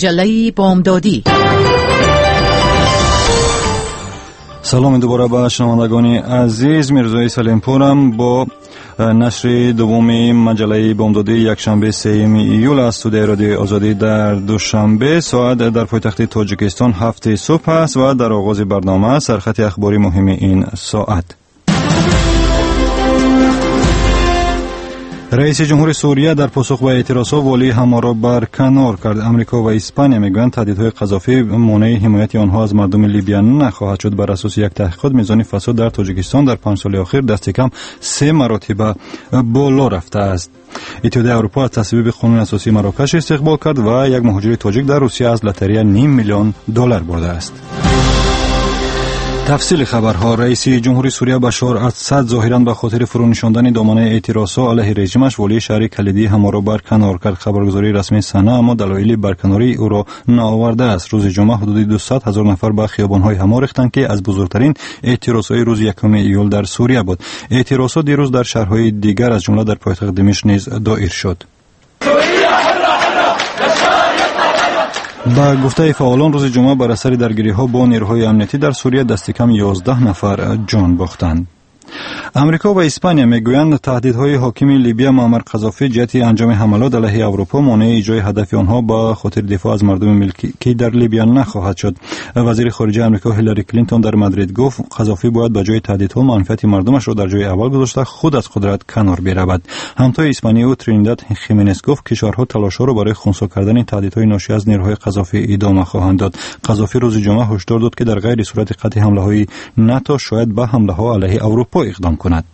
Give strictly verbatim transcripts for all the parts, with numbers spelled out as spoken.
مجله بامدادی. سلام دوباره به شنوندگان عزیز، میرزای سلیمپورم با نشر دوم مجله بامدادی یکشنبه سوم ایول از استودیوی رادیو آزادی در دوشنبه ساعت در پایتخت تاجیکستان هفت صبح است و در آغاز برنامه سرخط اخباری مهم این ساعت. رئیس جمهور سوریه در پاسخ به اعتراضات والی همه را برکنار کرد. امریکا و اسپانیا میگویند تهدیدهای قذافی مانع حمایت آنها از مردم لیبیا نخواهد شد. بر اساس یک تحقیقات میزان فساد در تاجیکستان در پنج سال اخیر دست کم سه مراتب بالا رفته است. اتحادیه اروپا از تصویب قانون اساسی مراکش استقبال کرد و یک مهاجر تاجیک در روسیه از لاتاری نیم میلیون دلار برده است. تفصیل خبرها. رئیس جمهوری سوریه بشار اسد ظاهراً به خاطر فرونشاندن دامنه اعتراضات علیه رژیمش والی شهر کلیدی همه را برکنار کرد. خبرگزاری رسمی سنا اما دلایل برکناری او را نآورده است. روز جمعه حدود دویست هزار نفر به خیابان‌های همه ریختند که از بزرگترین اعتراضات روز یکم ایول در سوریه بود. اعتراضات دیروز در شهرهای دیگر از جمله در پایتخت دمشق نیز دایر شد. با گفته فعالان روز جمعه بر اثر درگیری‌ها با نیروهای امنیتی در سوریه دست کم یازده نفر جان باختند. امریکا و اسپانیا میگویند تهدیدهای حاکم لیبیا معمر قذافی جهت انجام حملات علیه اروپا مانع اجرای هدف آنها به خاطر دفاع از مردم ملکی در لیبیا نخواهد شد. وزیر خارجه امریکا هیلاری کلینتون در مادرید گفت قذافی باید به جای تهدیدها منفعت مردمش را در جای اول گذاشته خود از قدرت کنار برود. همتای اسپانیا و ترینیداد خیمنز گفت کشورها تلاش‌ها را برای خنثی کردن تهدیدهای ناشی از نیروهای قذافی ادامه خواهند داد. قذافی روز جمعه هشدار داد که در غیر صورت قطع حمله‌های ناتو شاید به حمله‌ها علیه اروپا اقدام کند.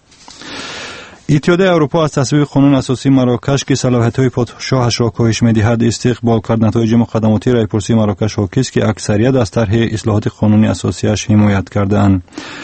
اتحادیه اروپا از تصویب قانون اساسی مراکش که صلاحیت‌های پادشاهش را کاهش می‌دهد استقبال کرد. نتایج مقدماتی رایپرسی مراکش حاکی است که اکثریت از طرح اصلاحات قانونی اساسیش حمایت کردند.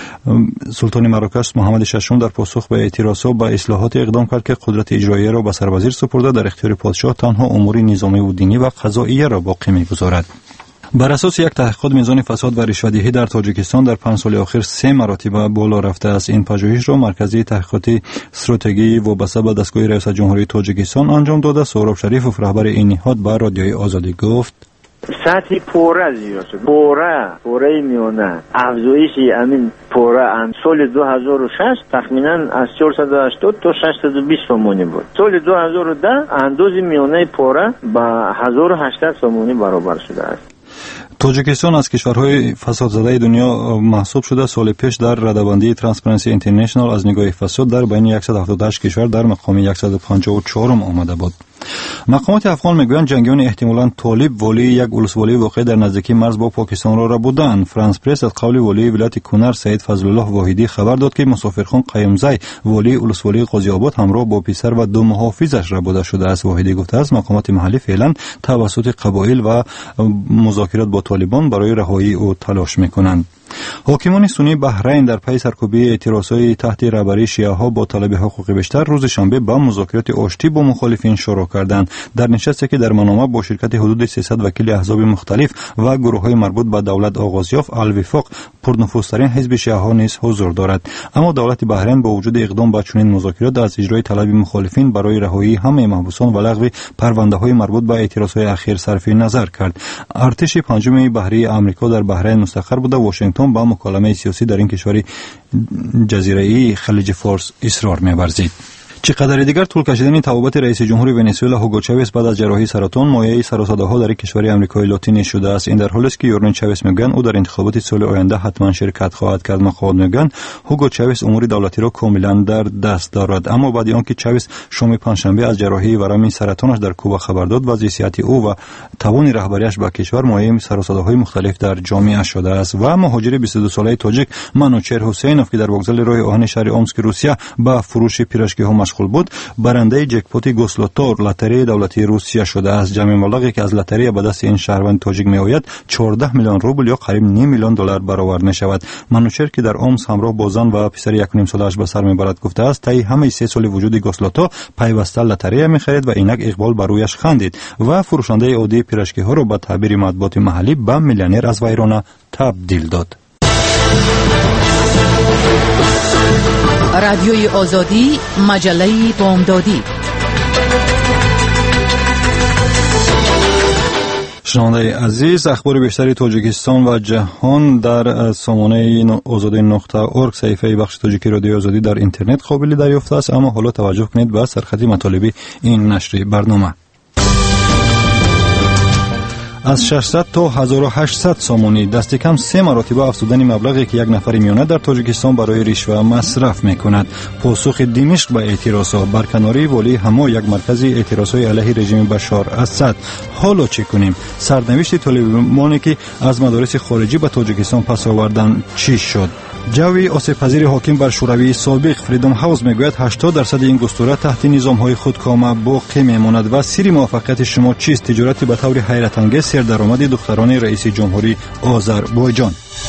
سلطان مراکش محمد ششم در پاسخ به اعتراضات به اصلاحات اقدام کرد که قدرت اجراییه را به سروزیر سپرده در اختیار پادشاه تنها امور نظامی و دینی و قضاییه را باقی می‌گذارد. بر اساس یک تحقیقات میزان فساد و رشوه‌دهی در تاجیکستان در پنج سال اخیر سه مراتب بالا رفته است. این پژوهش را مرکزی تحقیقاتی استراتژی وابسته به دستگاه ریاست جمهوری تاجیکستان انجام داده. سهراب شریفوف رهبر این نهاد به رادیوی آزادی گفت سطح پوره زیاد شد. پوره پوره میونه افزایش همین پوره ان سال دو هزار و شش تخمینا از چهارصد و هشتاد تا ششصد و بیست سومونی بود. سال دو هزار و ده اندازه میونه پوره با هزار و هشتصد سومونی برابر شده است. تاجیکستان از کشورهای فساد زده دنیا محسوب شده. سال پیش در رده‌بندی ترانسپرنسی اینترنشنال از نگاه فساد در بین صد و هفتاد و هشت کشور در مقام صد و پنجاه و چهار آمده بود. مقامات افغان میگویند جنگیان احتمالاً طالب والی یک ولسوالی واقع در نزدیکی مرز با پاکستان را بودند. فرانس پرس از قول والی ولایت کنر سید فضل الله واحدی خبر داد که مسافرخان قیمزی والی ولسوالی قاضی آباد همراه با پسر و دو محافظش را بوده شده است. واحدی گفته است مقامات محلی فعلا توسط قبایل و مذاکرات با طالبان برای رهایی او تلاش میکنند. حاکمان سنی بحرین در پی سرکوبی اعتراضات تحت رهبری شیعه‌ها با طلب حقوق بیشتر روز شنبه با مذاکرات آشتی با مخالفین شروع کردند. در نشستی که در منامه با شرکت حدود سیصد وکیل احزاب مختلف و گروه‌های مربوط به دولت آغاز یافت، الوفاق پرنفوذترین حزب شیعه‌ها نیز حضور دارد. اما دولت بحرین با وجود اقدام به چنین مذاکرات از اجرای طلب مخالفین برای رهایی همه محبوسان و لغو پرونده‌های مربوط به اعتراضات اخیر صرف نظر کرد. ارتش پنجم بحری آمریکا در بحرین مستقر بوده. واشنگتن با مکالمه سیاسی در این کشور جزیره‌ای خلیج فارس اصرار می‌ورزید. چقدر دیگر طول کشیدن توابط رئیس جمهور ونزوئلا هوگو چاوز بعد از جراحی سرطان مایه سر و صداها در کشور آمریکای لاتین شده است. این در حالی است که یورین چاوز میگن او در انتخابات سال آینده حتما شرکت خواهد کرد. مقامات میگن هوگو چاوز امور دولتی را کاملا در دست دارد. اما بعد از آنکه چاوز شام پنجشنبه از جراحی ورم سرطانش در کوبا خبر داد، وضع صحتی او و توان رهبریش به کشور مایه سر و صداهای مختلف در جامعه شده است. و مهاجر بیست و دو ساله تاجیک منوچهر حسینوف که در وокزال راه آهن شهر اومسک روسیه با فروش پیراشکی‌ها مشغول بود، برنده جکپوت گوسلوتور لاتاری دولتی روسیه شده است. جمع مبلغی که از لاتاری به دست این شهروند تاجیک می آید چهارده میلیون روبل یا قریب نیم میلیون دلار برآورد می شود. منوچهر که در اومس همراه با زن و پسر یک و نیم سالش به سر میبرد گفته است طی همه سه سال وجود گوسلوتو پیوسته لاتاری می خرید و اینک اقبال بر رویش خندید و فروشنده عادی پیراشکی ها را به تعبیر مطبوعات محلی به میلیونر از ویرانه تبدیل داد. رادیوی آزادی، مجله بامدادی. شنونده عزیز، اخبار بیشتری تاجیکستان و جهان در سامانه آزادی نقطه اورگ صفحه بخش تاجیکی رادیو آزادی در اینترنت قابل دریافت است. اما حالا توجه کنید به سرخطی مطالبی این نشر برنامه. از ششصد تا هزار و هشتصد سامانی دست کم سه مراتب افزودن مبلغی که یک نفر میانه در تاجیکستان برای رشوه مصرف میکند. پاسخ دمشق به اعتراضها، برکناری والی حما یک مرکز اعتراضهای علیه رژیم بشار اسد. حالا چه کنیم؟ سرنوشت طالبانی که از مدارس خارجی به تاجیکستان پس آوردن چی شد؟ جوی آسیب پذیر حاکم بر شوروی سابق فریدم هاوس میگوید هشتاد درصد این گستوره تحت نظام‌های خودکامه باقی میماند. و سری موفقیت شما چیست؟ تجارت به طور حیرت انگیز سردرآمد دختران رئیس جمهوری آذربایجان.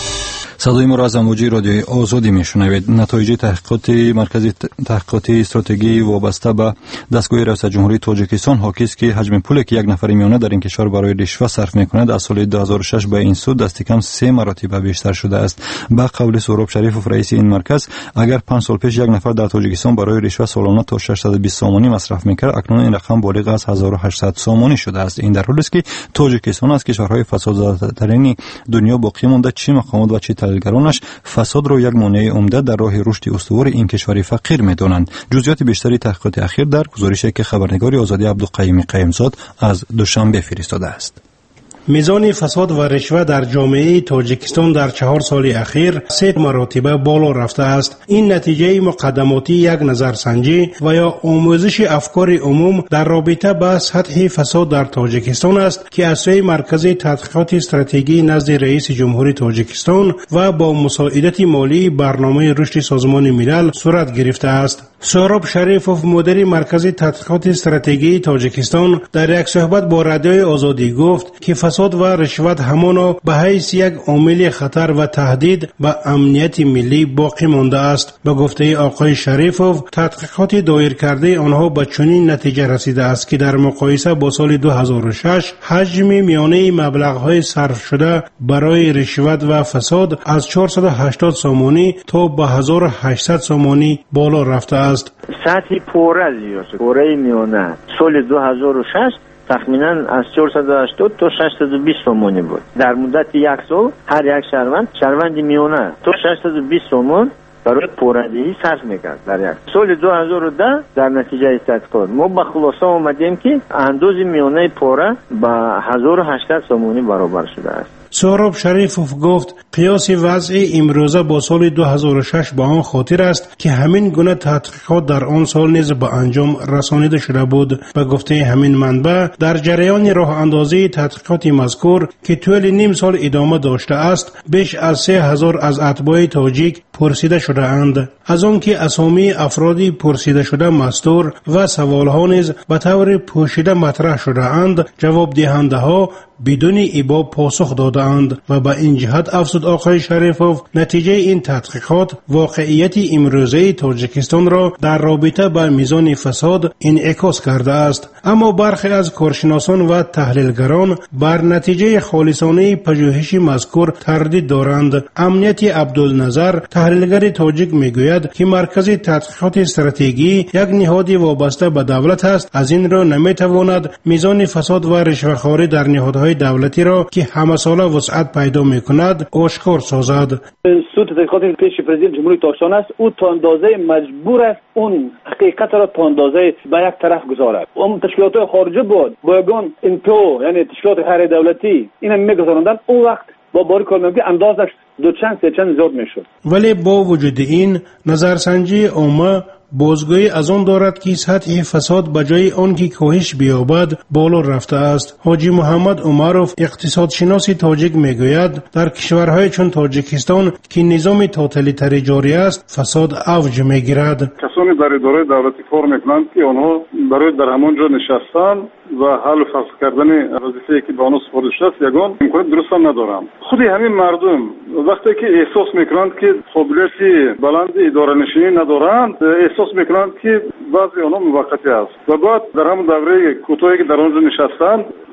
صدای ما را از امواج رادیوی آزادی میشنوید. نتایج تحقیقات مرکز تحقیقات استراتژی وابسته به دستگاه رئیس جمهوری تاجیکستان حاکی است که حجم پولی که یک نفر میانه در این کشور برای رشوه صرف میکند از سال دو هزار و شش به این سو دست کم سه مراتب بیشتر شده است. به قول سهراب شریفوف رئیس این مرکز، اگر پنج سال پیش یک نفر در تاجیکستان برای رشوه سالانه تا ششصد و بیست سامانی مصرف میکرد، اکنون این رقم بالغ از هزار و هشتصد سامانی شده است. این در حالی است که تاجیکستان از کشورهای فسادزده‌ترین دنیا باقی مانده. چه مقامات و چه تحلیلگرانش فساد را یک مانع عمده در راه رشد استوار این کشور فقیر می‌دانند. جزئیات بیشتری تحقیقات اخیر در گزارشی که خبرنگار آزادی عبدالقیوم قیمزاد از دوشنبه فرستاده است. میزان فساد و رشوه در جامعه تاجیکستان در چهار سال اخیر سه مراتبه بالا رفته است. این نتیجه مقدماتی یک نظرسنجی و یا آموزش افکار عموم در رابطه با سطح فساد در تاجیکستان است که از سوی مرکز تحقیقات استراتژی نزد رئیس جمهوری تاجیکستان و با مساعدت مالی برنامه رشد سازمان ملل صورت گرفته است. سهراب شریفوف مدیر مرکز تحقیقات استراتژی تاجیکستان در یک صحبت با رادیوی آزادی گفت که فساد و رشوت همانا به حیث یک عامل خطر و تهدید به امنیت ملی باقی مانده است. به گفته آقای شریفوف، تحقیقات دایر کرده آنها به چنین نتیجه رسیده است که در مقایسه با سال دو هزار و شش حجم میانه مبلغ‌های صرف شده برای رشوت و فساد از چهارصد و هشتاد سامانی تا به هزار و هشتصد سامانی بالا رفته است. سطح پوره زیاد شد. پوره میانه سال دو هزار و شش تخمینا از چهارصد و هشتاد تا ششصد و بیست سامانی بود. در مدت یک سال هر یک شهروند شهروند میانه تا ششصد و بیست سامان برای پوردهی صرف میکرد در یک سال دو هزار و ده. در نتیجه تحقیقات ما به خلاصه آمدیم که اندازه میانه پوره به هزار و هشتصد سامانی برابر شده است. سهراب شریفوف گفت قیاس وضع امروزه با سال دو هزار و شش با آن خاطر است که همین گونه تحقیقات در آن سال نیز به انجام رسانیده شده بود. به گفته همین منبع، در جریان راه اندازی تحقیقات مذکور که طول نیم سال ادامه داشته است، بیش از سه هزار از اتباع تاجیک پرسیده شده اند. از آن که اسامی افرادی پرسیده شده مستور و سوالها نیز به طور پوشیده مطرح شده اند، جواب دهنده ها بدون ابا پاسخ داده اند و به این جهت افزود آقای شریفوف نتیجه این تحقیقات واقعیت امروزه تاجیکستان را در رابطه با میزان فساد انعکاس کرده است. اما برخی از کارشناسان و تحلیلگران بر نتیجه خالصانه پژوهش مذکور تردید دارند. امنیت عبدالنظر تحلیلگر تاجیک میگوید که مرکز تحقیقات استراتژی یک نهاد وابسته به دولت است، از این را نمیتواند میزان فساد و رشوه‌خواری در نهادهای دولتی را که همه ساله وسعت پیدا میکند آشکار سازد. سود تحقیقات پیش پرزیدنت جمهوری تاجیکستان است، او تا اندازه مجبور است اون حقیقت را تا اندازه به یک طرف گذارد. اون تشکیلات خارجی بود با یگان انپو یعنی تشکیلات غیر دولتی اینا میگذارندن، اون وقت با باری کارمندی اندازش دو چند سه چند زیاد میشد. ولی با وجود این نظرسنجی عامه بازگویی از آن دارد که سطح فساد بجای آن که کاهش بیابد بالا رفته است. حاجی محمد عمروف اقتصادشناس تاجیک میگوید در کشورهای چون تاجیکستان که نظام توتالیتری جاری است فساد اوج میگیرد. کسانی در اداره دولتی کار میکنند که آنها برای در همانجا نشستن و حل و فصل کردن وظیفه‌ای که به آنها سپرده شده است یگان امکانات درست هم ندارند. خود همین مردم وقتی که احساس میکنند که قابلیت بلند اداره نشینی ندارند، احساس میکنند که بعضی آنها موقتی است و بعد در همون دوره کوتاهی که در آنجا نشستند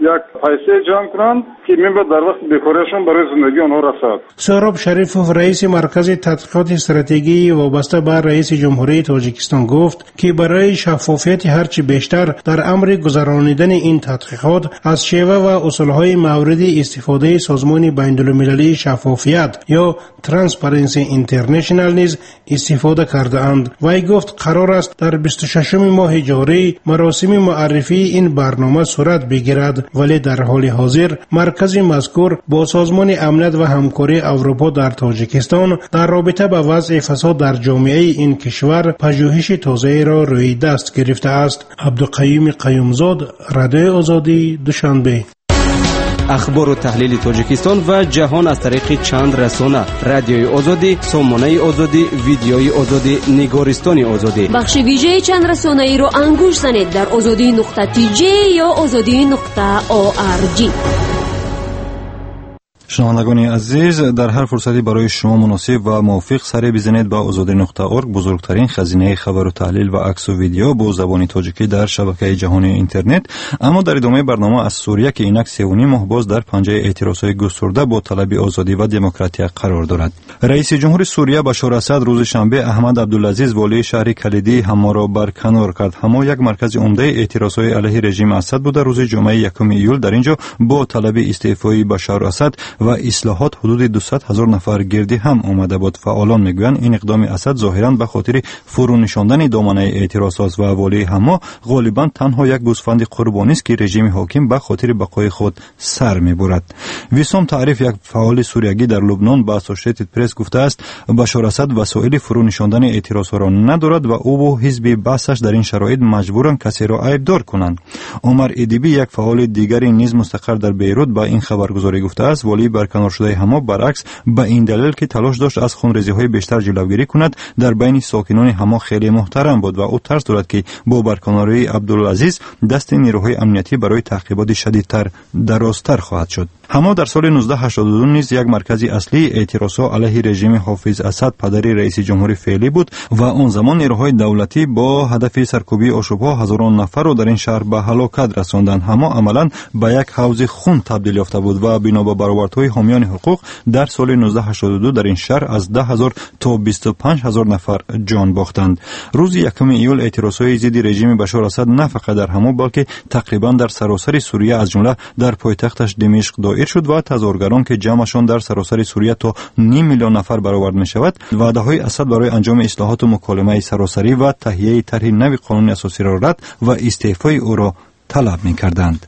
یک پیسه جمع کنند که میباید در وقت بیکاریشون برای زندگی آنها رسد. سهراب شریفوف رئیس مرکز تحقیقات استراتژی وابسته به رئیس جمهوری تاجیکستان گفت که برای شفافیت هرچی بیشتر در امر گذرانیدن این تحقیقات از شیوه و اصولهای مورد استفاده سازمان بین‌المللی شفافیت یا ترانسپرنسی اینترنشنال نیز استفاده کرده اند. وی گفت قرار است در بیست و ششم ماه جاری مراسم معرفی این برنامه صورت بگیرد، ولی در حال حاضر مرکز مذکور با سازمان امنیت و همکاری اروپا در تاجیکستان در رابطه با وضع فساد در جامعه این کشور پژوهش تازه را روی دست گرفته است. عبدالقیوم قیومزاد، رادیو آزادی، دوشنبه. اخبار و تحلیل تاجیکستان و جهان از طریق چند رسانه: رادیوی آزادی، سامانه آزادی، ویدیوی آزادی، نگارستان آزادی. بخش ویژه چند رسانه ای را انگوش زنید در آزادی نقطه تی جی یا آزادی نقطه او آر جی. شنوندگان عزیز، در هر فرصتی برای شما مناسب و موافق سر بزنید با آزادی نقطه اورگ، بزرگترین خزینه خبر و تحلیل و عکس و ویدیو با زبان تاجیکی در شبکه جهانی اینترنت. اما در ادامه برنامه از سوریه که اینک سومی ماه باز در پنجه اعتراضهای گسترده با طلب آزادی و دموکراسی قرار دارد. رئیس جمهور سوریه بشار اسد روز شنبه احمد عبدالعزیز والی شهر کلیدی حما را برکنار کرد. حما یک مرکز عمده اعتراضهای علیه رژیم اسد بود. روز جمعه یکم ایول در اینجا با طلب استعفای بشار اسد و اصلاحات حدود دویست هزار نفر گردی هم آمده بود. فعالان میگویند این اقدام اسد ظاهرا به خاطر فرو نشاندن دامنه اعتراضات و والی حما غالبا تنها یک گوسفند قربانی است که رژیم حاکم به خاطر بقای خود سر میبرد. ویسام تعریف، یک فعال سوریگی در لبنان، به اسوشیتد پرس گفته است بشار اسد وسایل فرو نشاندن اعتراض را ندارد و او و حزب باسش در این شرایط مجبورند کسی را عیبدار کنند. عمر ادیبی، یک فعال دیگری نیز مستقر در بیروت، به این خبرگزاری گفته است والی برکنار شده حما برعکس به این دلیل که تلاش داشت از خونریزی‌های بیشتر جلوگیری کند در بین ساکنان حما خیلی محترم بود و او ترس دارد که با برکناری عبدالعزیز دست نیروهای امنیتی برای تعقیبات شدیدتر درازتر خواهد شد. حما در سال نوزده هشتاد و دو نیز یک مرکز اصلی اعتراضات علیه رژیم حافظ اسد پدر رئیس جمهور فعلی بود و آن زمان نیروهای دولتی با هدف سرکوبی آشوب‌ها هزاران نفر را در این شهر به هلاکت رساندند. حما عملاً به یک حوض خون تبدیل یافته بود و بنا به برآوردهای حامیان حقوق در سال نوزده هشتاد و دو در این شهر از ده هزار تا بیست و پنج هزار نفر جان باختند. روز یکم ایول اعتراضهای ضد رژیم بشار اسد نه فقط در حما بلکه تقریبا در سراسر سوریه از جمله در پایتختش دمشق دایر شد و تظاهرگران که جمعشان در سراسر سوریه تا نیم میلیون نفر برآورد می شود وعده‌های اسد برای انجام اصلاحات و مکالمه سراسری و تهیه طرح نوی قانون اساسی را رد و استعفای او را طلب می کردند.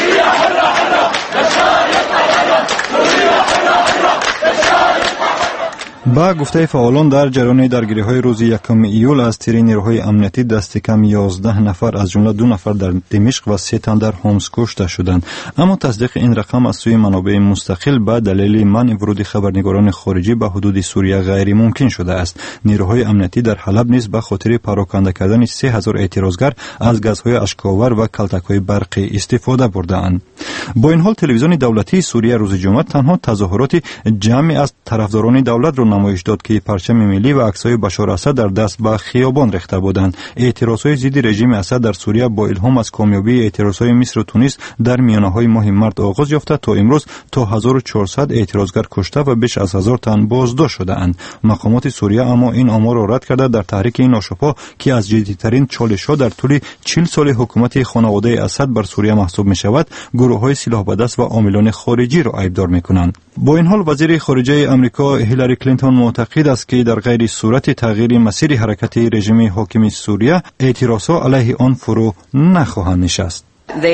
با گفته فعالان در جریان درگیری‌های روز یکم ایول از تیر نیروهای امنیتی دست کم یازده نفر از جمله دو نفر در دمشق و سه تن در حمص کشته شدند. اما تصدیق این رقم از سوی منابع مستقل به دلیل منع ورود خبرنگاران خارجی به حدود سوریه غیر ممکن شده است. نیروهای امنیتی در حلب نیز به خاطر پراکنده کردن سه هزار اعتراضگر از گازهای اشک‌آور و کلتک‌های برقی استفاده برده‌اند. با این حال تلویزیون دولتی سوریه روز جمعه تنها تظاهرات جمعی از طرفداران دولت را نمایش داد که پرچم ملی و عکس‌های بشار اسد در دست به خیابان ریخته بودند. اعتراضهای ضد رژیم اسد در سوریه با الهام از کامیابی اعتراضهای مصر و تونس در میانه‌های ماه مارس آغاز یافته تا امروز تا هزار و چهارصد اعتراضگر کشته و بیش از هزار تن بازداشت شده‌اند. مقامات سوریه اما این آمار را رد کرده در تحریک این آشوب‌ها که از جدیدترین چالش‌ها در طول چهل سال حکومت خانواده اسد بر سوریه محسوب می‌شود، گروه‌های سلاح به دست و عاملان خارجی را عیبدار می‌کنند. با این حال وزیر خارجه آمریکا هیلاری کلینتون معتقد است که در غیر صورت تغییر مسیر حرکت رژیم حاکم سوریه اعتراضات علیه آن فرو نخواهند نشست.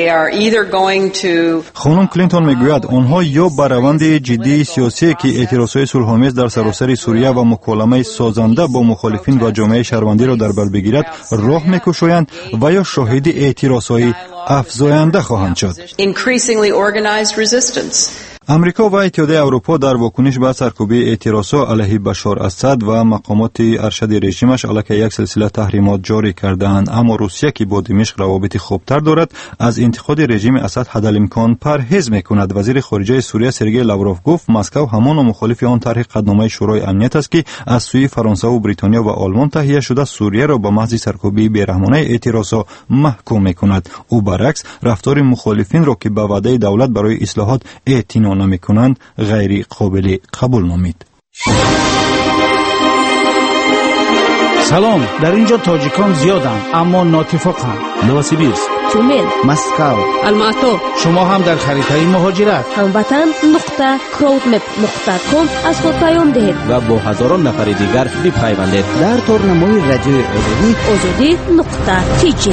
خانم کلینتون میگوید آنها یا به روند جدی سیاسی که اعتراضهای صلح‌آمیز در سراسر سوریه و مکالمه سازنده با مخالفین و جامعه شهروندی را در بر بگیرد راه میکشند و یا شاهد اعتراضهای افزاینده خواهند شد. امریکا و اتحادیه اروپا در واکنش به سرکوبی اعتراضات علیه بشار اسد و مقامات ارشد رژیمش علیه یک سلسله تحریمات جاری کردند، اما روسیه که با دمشق روابط خوبتر دارد از انتقاد رژیم اسد حدالامکان پرهیز میکند. وزیر خارجه سوریه سرگئی لاوروف گفت مسکو همان مخالف آن طرح قدنامه شورای امنیت است که از سوی فرانسه و بریتانیا و آلمان تهیه شده سوریه را به محض سرکوبی بیرحمانه اعتراضات محکوم میکند. او برعکس رفتار مخالفین را که به وعده دولت برای اصلاحات اعتنا نمیکنند غیر قابل قبول نامید. سلام، در اینجا تاجیکان زیادند اما ناتفاقند. نوسیبیرسک، تومن، مسکو، الماتو. شما هم در خریدهای مهاجرت هموطن نقطه کراودمپ نقطه کام از خود پیام دهید و با هزاران نفر دیگر بپیوندید در تورنمای رادیوی آزادی آزادی نقطه تی جی.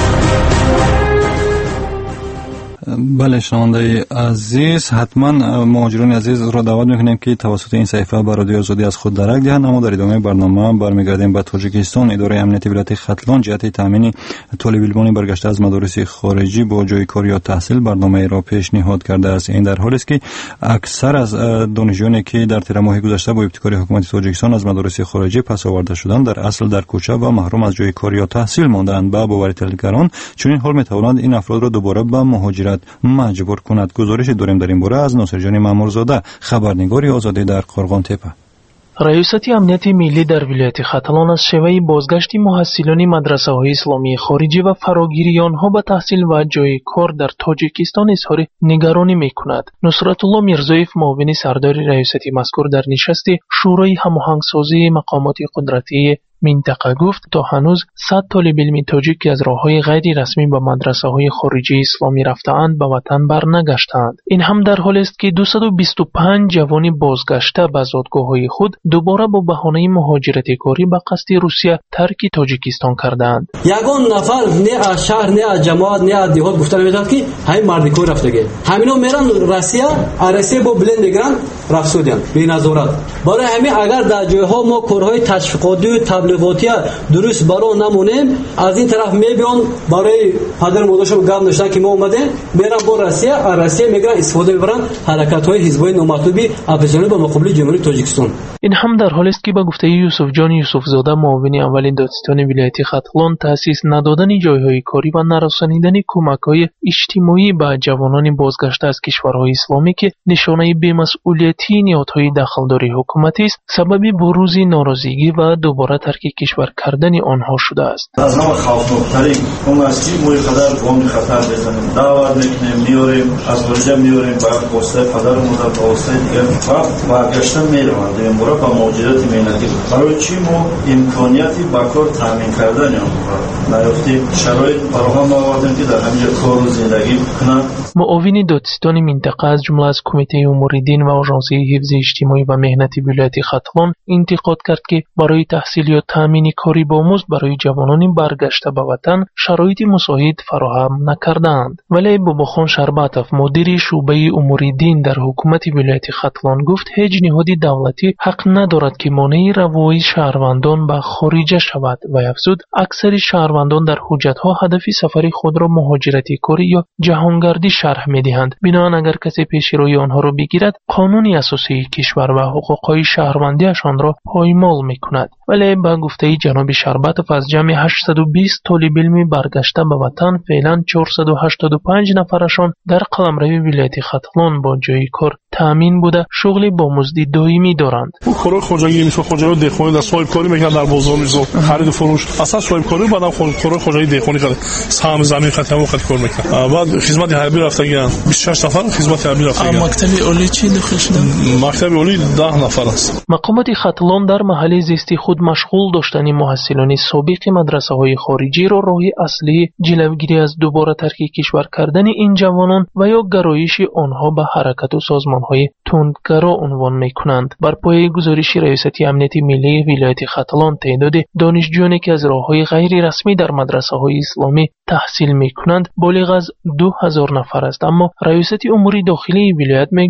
بله شنونده عزیز، حتما مهاجران عزیز را دعوت میکنیم که توسط این صفحه بر رادیو آزادی از خود درک دهند. اما در ادامه برنامه برمیگردیم به تاجیکستان. اداره امنیتی ولایت ختلان جهت تامین طالب علمان برگشته از مدارس خارجی با جای کار یا تحصیل برنامه را پیشنهاد کرده است. این در حالی است که اکثر از دانشجویانی که در تیر ماه گذشته با ابتکار حکومت تاجیکستان از مدارس خارجی پس آورده شدند در اصل در کوچه و محروم از جای کار یا تحصیل ماندند. با باور تحلیلگران چنین حال میتواند این افراد را دوباره به مهاجرت مجبور کند. گزارش داریم در این باره از ناصر جان مامورزاده، خبرنگار آزادی در قرغان تپه. ریاست امنیت ملی در ولایت ختلان از شیوه بازگشت محصلان مدرسه‌های اسلامی خارجی و فراگیری آنها به تحصیل و جای کار در تاجیکستان اظهار نگرانی می‌کند. نصرت الله میرزایف، معاون سردار ریاست مذکور، در نشست شورای هماهنگسازی مقامات قدرتی منطقه گفت تا هنوز صد طالب علم تاجیک که از راه‌های غیر رسمی به مدرسه‌های خارجی اسلامی رفته‌اند به وطن برنگشتند. این هم در حالی است که دویست و بیست و پنج جوان بازگشته به زادگاه‌های خود دوباره با بهانه مهاجرت کاری به قصد روسیه ترک تاجیکستان کردند. یگان نفر نه از شهر نه از جماعت نه از دیهات گفتن می‌داد که همین مردیکو رفتگه. همینا میرن روسیه، روسیه با بلند میگرن رفت سودیان بی نظارت. برای همین اگر در جای‌ها ما کارهای تشویقاتی تبلیغاتی درست برای نمونیم، از این طرف میبیان برای پدر مادرشون گام داشتن که ما اومده میرن با روسیه، از روسیه میگرن استفاده میبرن حرکت‌های حزبای نامطلوبی افغانستان به مقابل جمهوری تاجیکستان. این هم در حالی است که به گفته یوسف جان یوسف زاده، معاون اولین دادستان ولایت ختلان، تأسیس ندادن جایهای کاری و نرسانیدن کمک‌های اجتماعی به جوانان بازگشته از کشورهای اسلامی که نشانه بی‌مسئولیتی نهادهای دخلداری حکومتی است، سبب بروز ناراضگی و دوباره ترک کشور کردن آنها شده است. از نوع خوف‌ناک‌ترین اون از چی موی خطر وام خطر بزنیم دعوت میکنیم میاریم از خارج میاریم بعد واسطه پدر مادر با واسطه دیگه و برگشتن میروند این باره با مهاجرت مهنتی برای چی ما امکانیتی با کار تامین کردن آنها نیافتیم شرایط فراهم آوردیم که در همینجا کار و زندگی کنند. معاون دادستان منطقه از جمله از کمیته امور دین و آژانس حفظ اجتماعی و مهنتی ولایت ختلان انتقاد کرد که برای تحصیل یا تامین کاری با مزد برای جوانان برگشته به وطن شرایط مساعد فراهم نکردند. ولی باباخان شربتف، مدیر شعبه امور دین در حکومت ولایت ختلان، گفت هیچ نهاد دولتی حق ندارد که مانع روای شهروندان به خارج شود و افزود اکثر شهروندان در حجت‌ها هدف سفر خود را مهاجرتی کاری یا جهانگردی شرح می‌دهند. بنابراین اگر کسی پیشروی آنها را بگیرد، قانون اساسی کشور و حقوق‌های شهروندیشان را پایمال می‌کند. ولی با گفته جناب شربتف از جمع هشتصد و بیست طالب علم برگشته به وطن فعلا چهارصد و هشتاد و پنج نفرشان در قلمرو ولایت ختلان با جای کار تامین بوده شغلی با مزد دائمی دارند. کارهای خواجگی میشه خواجه دهخانی در صاحب کاری میکنن در بازار میزو خرید و فروش اصلا صاحب کاری بعدم کارهای خواجگی دهخانی کرد سهم زمین خط هم وقت کار میکنن بعد خدمت حربی رفتگان بیست و شش نفر خدمت حربی رفتگان. مکتب عالی چی داخل شدن؟ مکتب عالی ده نفر است. مقامات ختلان در محل زیستی خود مشغول داشتن محصلان سابق مدرسه های خارجی را راه اصلی جلوگیری از دوباره ترک کشور کردن این جوانان و یا گرایش آنها به حرکت و سازمان های تندگرا عنوان میکنند. بر پایه گزارش ریاست امنیت ملی ولایت ختلان تعداد دانشجویانی که از راههای غیر رسمی در مدرسه های اسلامی تحصیل میکنند بالغ از دو هزار نفر است، اما ریاست امور داخلی ولایت میگوید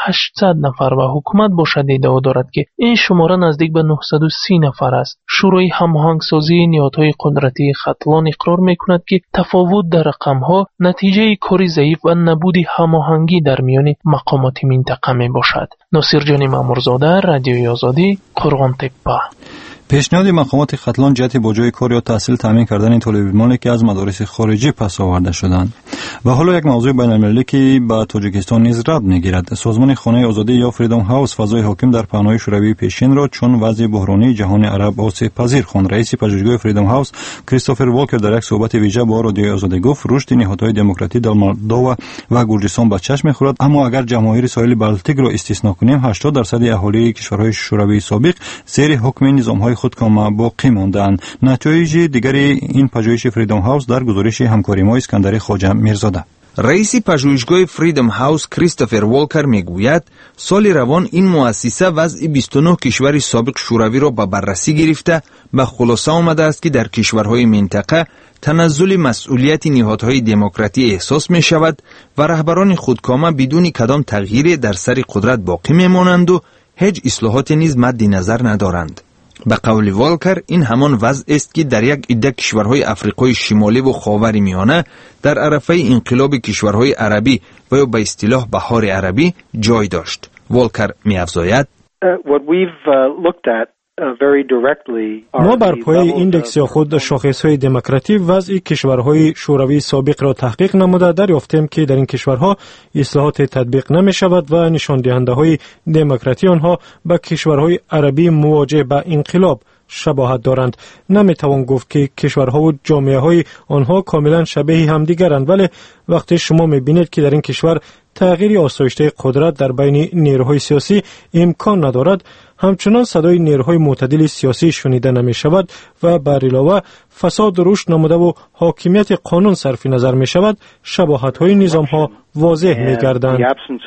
هشتصد نفر و حکومت با شد ادعا دارد که این شماره نزدیک به نهصد و سی نفر است. شورای هماهنگسازی نهادهای قدرتی ختلان اقرار میکند که تفاوت در رقمها نتیجه کاری ضعیف و نبود هماهنگی در میان مقامات منطقه می باشد. ناصر جان مامورزاده، رادیوی آزادی، قرغان تپه. پیشنهاد مقامات ختلان جهت با جای کار یا تحصیل تامین کردن این طالب علمان که از مدارس خارجی پس آورده شدند. و حالا یک موضوع بین المللی که با تاجیکستان نیز ربط میگیرد. سازمان خانه آزادی یا فریدم هاوس فضای حاکم در پهنای شوروی پیشین را چون وضع بحرانی جهان عرب آسیب پذیر خواند. رئیس پژوهشگاه فریدم هاوس کریستوفر والکر در یک صحبت ویژه با رادیوی آزادی گفت رشد نهادهای دموکراتی در مولداوا و گرجستان به چشم می‌خورد، اما اگر جماهیر ساحل بالتیک را استثنا کنیم هشتاد درصد اهالی کشورهای شوروی سابق زیر حکم نظام‌های خودکامه باقی ماندند. نتایج دیگری این پژوهش فریدم هاوس در گزارش همکاری ما اسکندر خواجه میرزاده. رئیس پژوهشگاه فریدم هاوس کریستوفر والکر میگوید سال روان این مؤسسه وضع بیست و نه کشور سابق شوروی را به بررسی گرفته به خلاصه آمده است که در کشورهای منطقه تنزل مسئولیت نهادهای دموکراتی احساس می شود و رهبران خودکامه بدون کدام تغییر در سر قدرت باقی می مانند و هیچ اصلاحات نیز مد نظر ندارند. به قول والکر این همان وضع است که در یک عده کشورهای افریقای شمالی و خاور میانه در عرصه انقلاب کشورهای عربی و یا به اصطلاح بهار عربی جای داشت. والکر می‌افزاید ما بر پایه ایندکس یا خود شاخص‌های دموکراتی وضع کشورهای شوروی سابق را تحقیق نموده دریافتیم که در این کشورها اصلاحات تطبیق نمی‌شود و نشان دهنده‌های دموکراتی آنها به کشورهای عربی مواجه به انقلاب شباهت دارند. نمیتوان گفت که کشورها و جامعه‌های آنها کاملا شبیه همدیگرند، ولی وقتی شما می‌بینید که در این کشور تغییر آسایشته قدرت در بین نیروهای سیاسی امکان ندارد، همچنان صدای نیروهای معتدل سیاسی شنیده نمی شود و بر علاوه فساد رشد نموده و حاکمیت قانون صرف نظر می شود، شباهت های نظام ها واضح می گردند.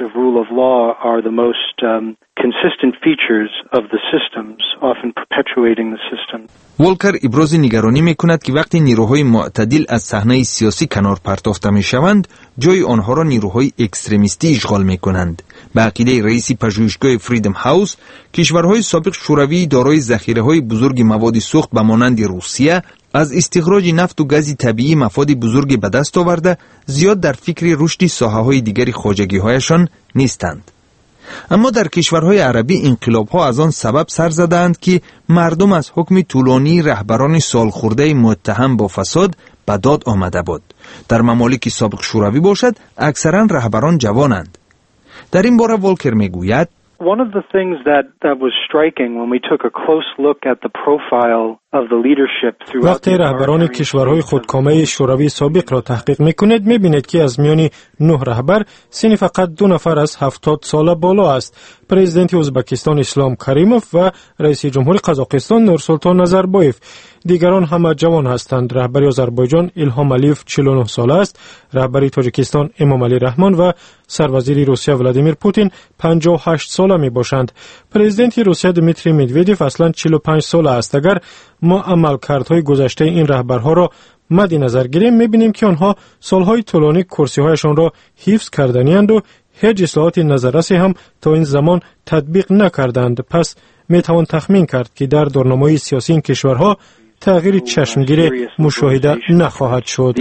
والکر ابراز نگرانی می کند که وقتی نیروهای معتدل از صحنه سیاسی کنار پرتافته می شوند، جای آنها را نیروهای اکستریمیستی اشغال می کنند. به عقیده رئیس پژوهشگاه فریدم هاوس، کشورهای سابق شوروی دارای ذخیره‌های بزرگ مواد سوخت به مانند روسیه از استخراج نفت و گاز طبیعی مفاد بزرگ به دست آورده، زیاد در فکر رشد ساحه‌های دیگر خواجگی‌هایشان نیستند. اما در کشورهای عربی انقلاب‌ها از آن سبب سر زدند که مردم از حکم طولانی رهبران سالخورده متهم با فساد به داد آمده بود. در ممالک سابق شوروی باشد اکثرا رهبران جوانند. در این باره والکر میگوید One of the things that, that was striking when we took a close look at the profile of the leadership throughout وقتی رهبران کشورهای خودکامه شوروی سابق را تحقیق میکنید میبینید که از میان نه رهبر سن فقط دو نفر از هفتاد سال بالا است. پرزیدنت ازبکستان اسلام کریموف و رئیس جمهور قزاقستان نورسلطان نظربایف. دیگران همه جوان هستند. رهبر آذربایجان ایلهام علیف چهل و نه ساله است، رهبر تاجیکستان امام علی رحمان و سروزیر روسیه ولادیمیر پوتین پنجاه و هشت ساله می باشند. پرزیدنت روسیه دمیتری مدودوف اصلا چهل و پنج ساله است. اگر ما عملکردهای گذشته این رهبرها را مد نظر گیریم میبینیم که آنها سالهای طولانی کرسی‌هایشان را حفظ کردند و هیچ اصلاحات نظررسی هم تا این زمان تطبیق نکردند. پس میتوان تخمین کرد که در دورنمای سیاسی این کشورها تغییر چشمگیر مشاهده نخواهد شد.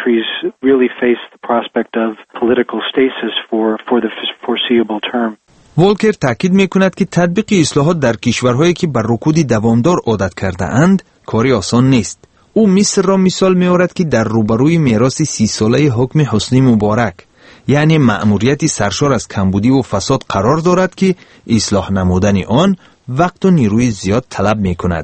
والکر تاکید میکند که تطبیق اصلاحات در کشورهایی که بر رکود دوامدار عادت کرده اند کاری آسان نیست. او مصر را مثال می‌آورد که در روبروی میراث سی ساله حکم حسنی مبارک، یعنی مأموریتی سرشار از کمبودی و فساد قرار دارد که اصلاح نمودن آن وقت و نیروی زیاد طلب میکند.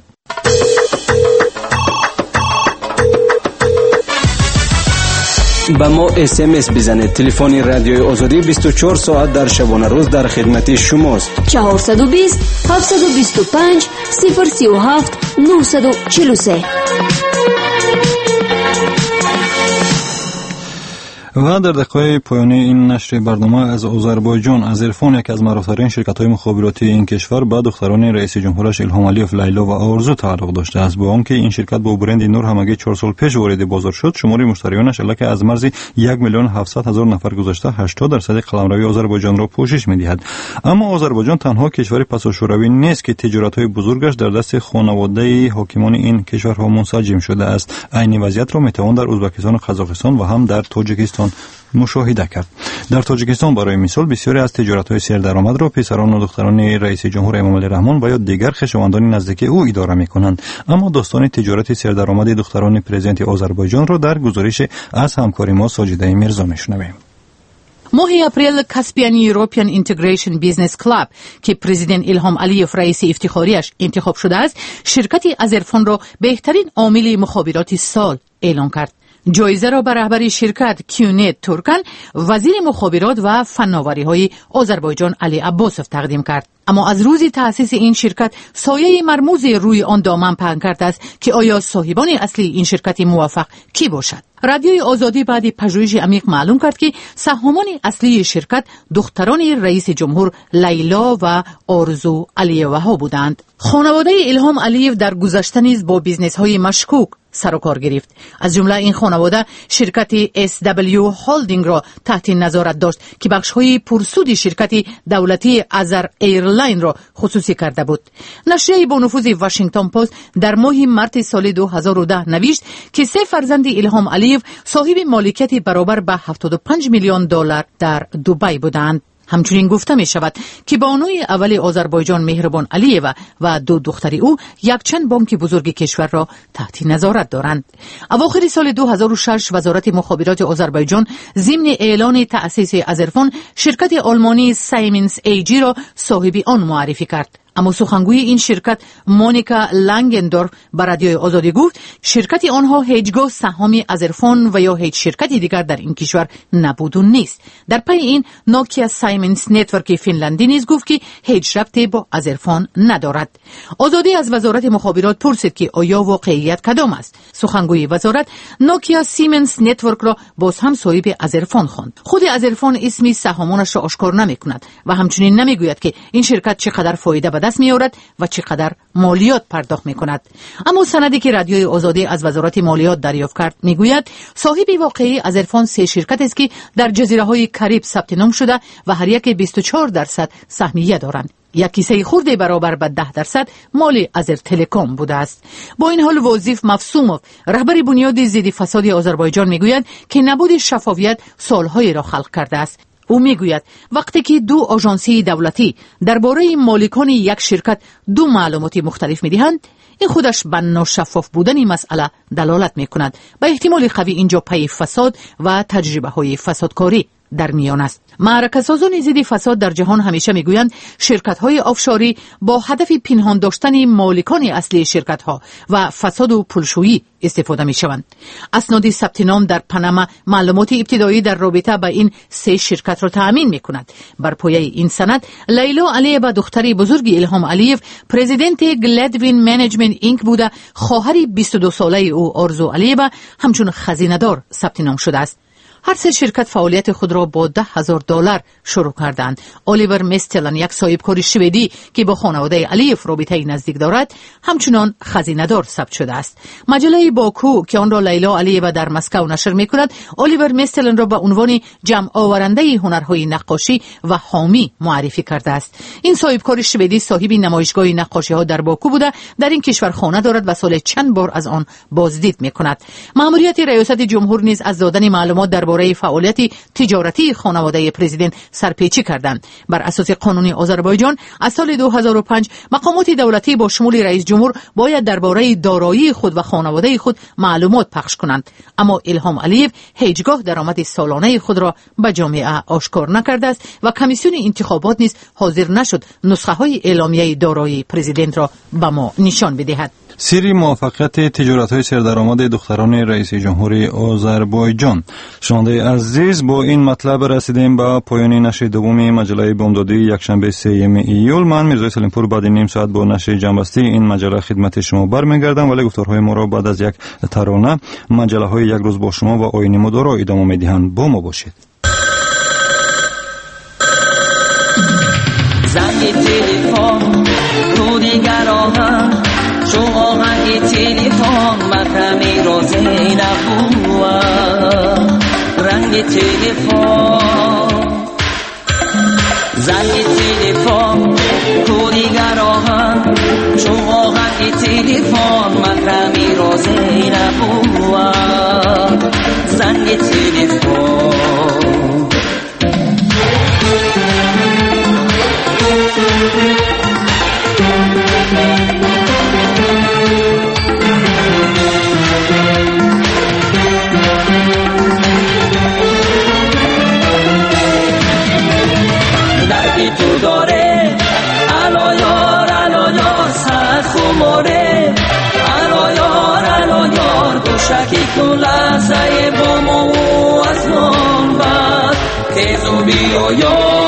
با ما اس ام اس بزنید. تلفن رادیوی آزادی بیست و چهار ساعت در شبانه روز در خدمت شماست. چهارصد و بیست هفتصد و بیست و پنج صفر سی و هفت نهصد و چهل و سه. و در دقایق پایانی این نشر برنامه از آذربایجان، آذرفون یک از معروفترین شرکت‌های مخابراتی این کشور به دختران رئیس جمهورش الهام علیف، لیلا و آرزو تعلق داشته است. با آنکه این شرکت با برند نور همگی چهار سال پیش وارد بازار شد، شمار مشتریانش الکی از مرز یک میلیون هفتصد هزار نفر گذشته هشتاد درصد قلمروی آذربایجان را پوشش می‌دهد. اما آذربایجان تنها کشور پساشوروی نیست که تجارت‌های بزرگش در دست خانواده حاکمان این کشورها منسجم شده است. عین وضعیت را می‌توان در ازبکستان و قزاقستان و هم در تاجیکستان مشاهده کرد. در تاجیکستان برای مثال بسیاری از تجارت‌های سردرآمد را پسران و دختران رئیس جمهور امامعلی رحمان و یا دیگر خویشاوندان نزدیک او اداره می‌کنند. اما داستان تجارت سردرآمد دختران پرزیدنت آذربایجان را در گزارش از همکار ما ساجده میرزا می‌شنویم. ماه اپریل کاسپیان یوروپیان اینتگریشن بیزنس کلاب که پرزیدنت الهام علیف رئیس افتخاریش انتخاب شده است، شرکت آذرفون را بهترین عامل مخابرات سال اعلام کرد. جایزه را به رهبر شرکت کیونت تورکان، وزیر مخابرات و فناوری‌های آذربایجان علی عباسوف تقدیم کرد. اما از روز تأسیس این شرکت سایه مرموز روی آن دامن پهن کرده است که آیا صاحبان اصلی این شرکت موفق کی باشد. رادیوی آزادی بعد پژوهش عمیق معلوم کرد که سهامان اصلی شرکت دختران رئیس جمهور لیلا و آرزو علیوه ها بودند. خانواده الهام علیف در گذشته نیز با بیزنس های مشکوک سر و کار گرفت. از جمله این خانواده شرکت اس دبلیو هولدینگ را تحت نظارت داشت که بخش‌های پرسود شرکت دولتی آذر ایرلاین را خصوصی کرده بود. نشریه با نفوذ واشنگتن پست در ماه مارس سال دو هزار و ده نوشت که سه فرزند الهام علیف صاحب مالکیت برابر به هفتاد و پنج میلیون دلار در دبی بودند. همچنین گفته می شود که بانوی اول آذربایجان مهربان علیوه و دو دختر او یک چند بانک بزرگ کشور را تحت نظارت دارند. اواخر سال دو هزار و شش وزارت مخابرات آذربایجان ضمن اعلان تأسیس آذرفون شرکت آلمانی سایمنز ایجی را صاحب آن معرفی کرد. اما سخنگوی این شرکت مونیکا لنگندورف به رادیوی آزادی گفت شرکت آنها هیچگاه سهام آذرفون و یا هیچ شرکتی دیگر در این کشور نبود و نیست. در پی این نوکیا سایمنز نتورک فنلندی نیز گفت که هیچ ربطی با آذرفون ندارد. آزادی از وزارت مخابرات پرسید که آیا واقعیت کدام است. سخنگوی وزارت نوکیا سیمنز نتورک را باز هم صاحب آذرفون خواند. خود آذرفون اسمی سهامانش را آشکار نمی‌کند و همچنین نمیگوید که این شرکت چقدر فایده به دست می‌آورد و چقدر مالیات پرداخت می‌کند. اما سندی که رادیوی آزادی از وزارت مالیات دریافت کرد میگوید صاحب واقعی آذرفون سه شرکت است که در جزیره‌های کریب ثبت نام شده و هر یک بیست و چهار درصد سهمیه دارند. یک کیسه خورده برابر به ده درصد مال آذر تلکام بوده است. با این حال وظیف مفسوموف رهبر بنیاد ضد فساد آذربایجان میگوید که نبود شفافیت سالهای را خلق کرده است. او میگوید وقتی که دو آژانسی دولتی درباره مالکان یک شرکت دو معلومات مختلف میدهند، این خودش به ناشفاف بودن مسئله دلالت میکند. به احتمال قوی اینجا پی فساد و تجربه های فسادکاری در میان است. معرکه‌سازان ضد فساد در جهان همیشه میگویند شرکت‌های آفشاری با هدف پنهان داشتن مالکان اصلی شرکت‌ها و فساد و پولشویی استفاده می‌شوند. اسناد ثبت نام در پاناما معلومات ابتدایی در رابطه با این سه شرکت را تأمین می‌کند. بر پایه این سند لیلا علیوه دختری بزرگ الهام علیف پرزیدنت گلدوین منیجمنت اینک بوده، خواهر بیست و دو ساله او آرزو علیوه همچون خزینه‌دار ثبت نام شده است. هر سه شرکت فعالیت خود را با ده هزار دلار شروع کردند. الیور مستلن یک صاحبکار شوئدی که با خانواده علیف رابطه نزدیک دارد همچنان خزینه‌دار ثبت شده است. مجله باکو که آن را لیلا علیوه در مسکو نشر می‌کند، الیور مستلن را به عنوان جمع آورنده هنرهای نقاشی و حامی معرفی کرده است. این صاحبکار شوئدی صاحب نمایشگاه نقاشی‌ها در باکو بوده، در این کشور خانه دارد و سال چند بار از آن بازدید می‌کند. مأموریت ریاست جمهور نیز از دادن معلومات در برای فعالیت تجارتی خانواده پرزیدنت سرپیچی کردند. بر اساس قانون آذربایجان از سال دو هزار و پنج مقامات دولتی با شمول رئیس جمهور باید درباره دارایی خود و خانواده خود معلومات پخش کنند. اما الهام علیف هیچگاه درآمد سالانه خود را به جامعه آشکار نکرده است و کمیسیون انتخابات نیز حاضر نشد نسخه های اعلامیه دارایی پرزیدنت را به ما نشان بدهد. سری موفقیت تجارت‌های سردرآمد دختران رئیس جمهوری آذربایجان. شنونده عزیز، با این مطلب رسیدیم به پایان نشر دوم مجله بامدادی یکشنبه سوم ایول. من میرزا سلیمپور بعد نیم ساعت با نشر جنبسته این مجله خدمت شما برمیگردم، ولی گفتارهای ما را بعد از یک ترانه مجله‌های یک روز با شما و آیین مدارا ادامه می‌دهند. با ما باشید. زنگ تلفن رو دیگر آهن شما آهنگ تلفن مکمی روزه نبوه رنگ تلفن زنگ تلفن رو دیگر آهن شما آهنگ تلفن مکمی روزه نبوه زنگ تلفن دردی تو داره الو یار الو یار سر خماره الو یار الو یار گوشکی کن لحظه با مو از نان بد خیزو بیا یار